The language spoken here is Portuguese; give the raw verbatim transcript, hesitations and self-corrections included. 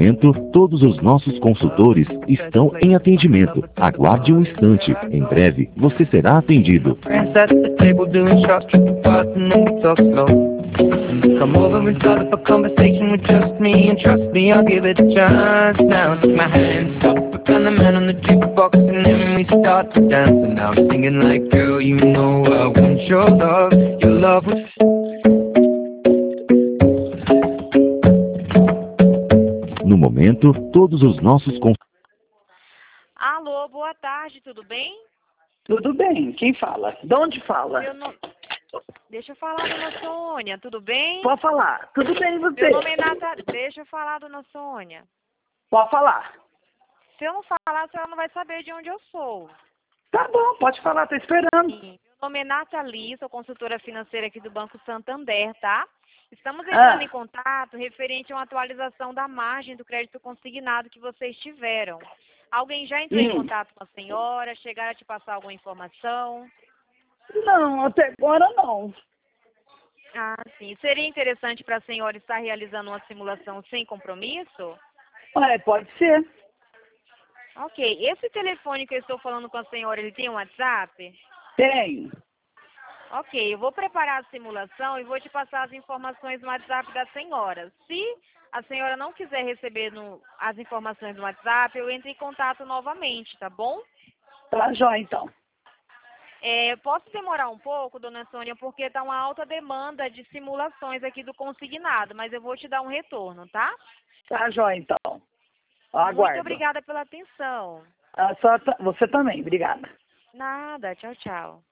momento, todos os nossos consultores estão em atendimento. Aguarde um instante. Em breve, você será atendido. Come over and start up a conversation with just me, and trust me, I'll give it a chance. Now take my hand, stop, put on the man on the jukebox, and then we start to dance. And now I'm singing like, girl, you know I want your love, your love was... No momento, todos os nossos... Alô, boa tarde, tudo bem? Tudo bem, quem fala? De onde fala? Meu nome... Deixa eu falar, dona Sônia, tudo bem? Pode falar, tudo bem você? Meu nome é Natália, deixa eu falar, dona Sônia. Pode falar. Se eu não falar, a senhora não vai saber de onde eu sou. Tá bom, pode falar, tô esperando. Sim. Meu nome é Nathalie, sou consultora financeira aqui do Banco Santander, tá? Estamos entrando Ah. em contato referente a uma atualização da margem do crédito consignado que vocês tiveram. Alguém já entrou hum. em contato com a senhora? Chegaram a te passar alguma informação? Não, até agora não. Ah, sim. Seria interessante para a senhora estar realizando uma simulação sem compromisso? É, pode ser. Ok. Esse telefone que eu estou falando com a senhora, ele tem um WhatsApp? Tem. Ok, eu vou preparar a simulação e vou te passar as informações no WhatsApp da senhora. Se a senhora não quiser receber no, as informações no WhatsApp, eu entro em contato novamente, tá bom? Tá jóia, então. É, posso demorar um pouco, dona Sônia, porque está uma alta demanda de simulações aqui do consignado, mas eu vou te dar um retorno, tá? Tá jóia, então. Aguardo. Muito obrigada pela atenção. Ah, só, você também, obrigada. Nada, tchau, tchau.